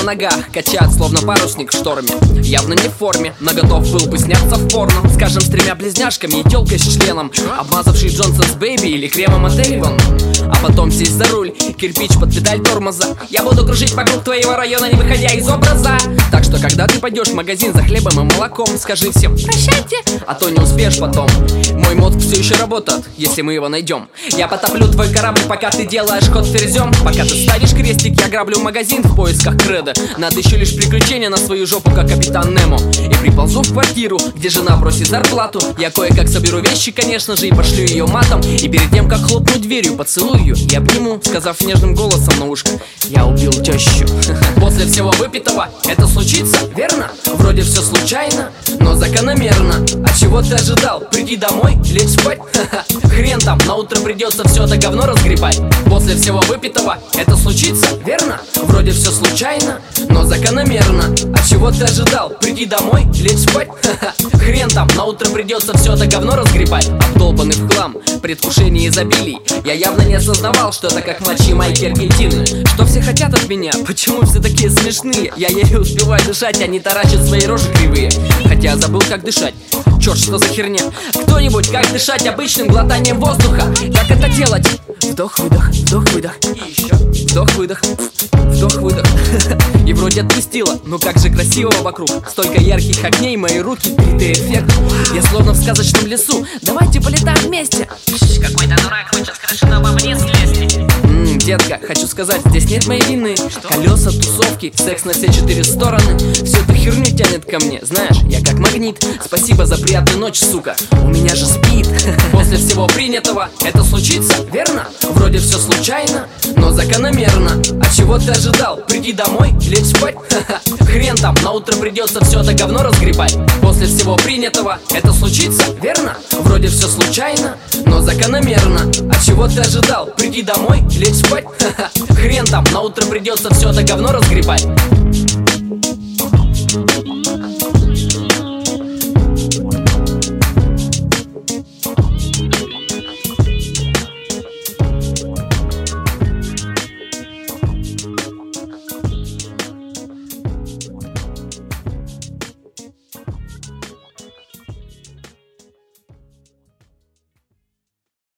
ногах, качает словно парусник в шторме. Явно не в форме, но готов был бы сняться в порно. Скажем, с 3 близняшками и тёлкой с членом, обмазавший Джонсонс Бэйби или кремом от Avon. А потом сесть за руль, кирпич под педаль тормоза. Я буду кружить вокруг твоего района, не выходя из образа. Так что, когда ты пойдешь в магазин за хлебом и молоком, скажи всем прощайте, а то не успеешь потом. Мой мозг все еще работает, если мы его найдем. Я потоплю твой корабль, пока ты делаешь ход ферзем. Пока ты ставишь крестик, я граблю магазин в поисках кредо. Надыщу лишь приключения на свою жопу, как капитан Немо. И приползу в квартиру, где жена просит зарплату. Я кое-как соберу вещи, конечно же, и пошлю ее матом. И перед тем, как хлопнуть дверью, поцелую ее и обниму, сказав нежным голосом на ушко: я убил тещу. После всего выпитого это случится, верно? Вроде все случайно, но закономерно. А чего ты ожидал? Приди домой, лечь спать? Хрен там, на утро придется все это говно разгребать. После всего выпитого это случится, верно? Вроде все случайно, но закономерно. А чего ты ожидал? Приди домой, лечь спать? Хрен там, на утро придется все это говно разгребать. Обдолбанный в хлам, предвкушение изобилий. Я явно не осознавал, что это как матчи Майки Аргентины. Что все хотят от меня? Почему все такие смешные? Я еле успеваю дышать, они таращат свои рожи кривые. Хотя забыл, как дышать. Черт, что за херня? Кто-нибудь, как дышать обычным глотанием воздуха? Как это делать? Вдох-выдох, вдох-выдох. И еще вдох-выдох, вдох-выдох. И вроде отпустила, но как же красиво вокруг. Столько ярких огней, мои руки, 3D-эффект. Я словно в сказочном лесу. Давайте полетаем вместе. Какой-то дурак хочет с крыши, но по мне слезть. Детка, хочу сказать, здесь нет моей вины. Колеса, тусовки, секс на все 4 стороны. Всю эту херню тянет ко мне, знаешь, я как магнит. Спасибо за приятную ночь, сука, у меня же спит. После всего принятого это случится, верно? Вроде все случайно, но закономерно. А чего ты ожидал? Приди домой, лечь спать? Хрен там, на утро придется все это говно разгребать. После всего принятого это случится, верно? Вроде все случайно, но закономерно. А чего ты ожидал? Приди домой, лечь спать? Хрен там, на утро придется все это говно разгребать.